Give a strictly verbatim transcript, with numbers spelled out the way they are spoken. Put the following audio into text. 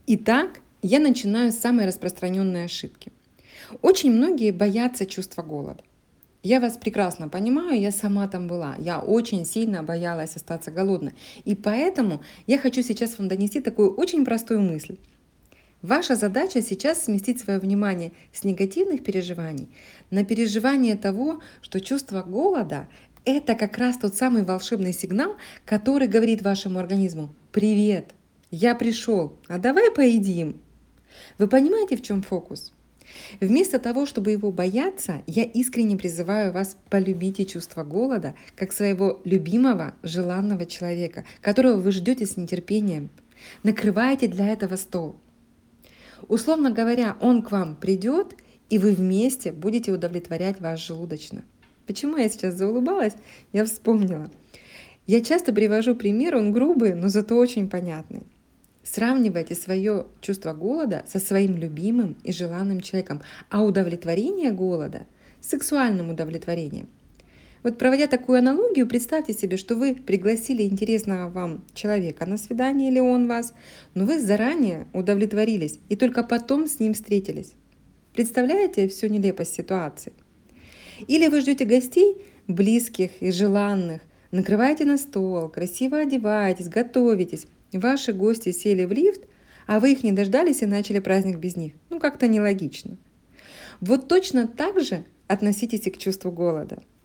Итак, я начинаю с самой распространенной ошибки. Очень многие боятся чувства голода. Я вас прекрасно понимаю, я сама там была. Я очень сильно боялась остаться голодной. И поэтому я хочу сейчас вам донести такую очень простую мысль. Ваша задача сейчас сместить свое внимание с негативных переживаний на переживание того, что чувство голода– это как раз тот самый волшебный сигнал, который говорит вашему организму: «Привет, я пришел, а давай поедим». Вы понимаете, в чем фокус? Вместо того, чтобы его бояться, я искренне призываю вас: полюбите чувство голода как своего любимого, желанного человека, которого вы ждете с нетерпением. Накрывайте для этого стол. Условно говоря, он к вам придет, и вы вместе будете удовлетворять вас желудочно. Почему я сейчас заулыбалась? Я вспомнила. Я часто привожу пример, он грубый, но зато очень понятный. Сравнивайте свое чувство голода со своим любимым и желанным человеком, а удовлетворение голода с сексуальным удовлетворением. Вот проводя такую аналогию, представьте себе, что вы пригласили интересного вам человека на свидание или он вас, но вы заранее удовлетворились и только потом с ним встретились. Представляете всю нелепость ситуации? Или вы ждете гостей, близких и желанных, накрываете на стол, красиво одеваетесь, готовитесь. Ваши гости сели в лифт, а вы их не дождались и начали праздник без них. Ну, как-то нелогично. Вот точно так же относитесь и к чувству голода.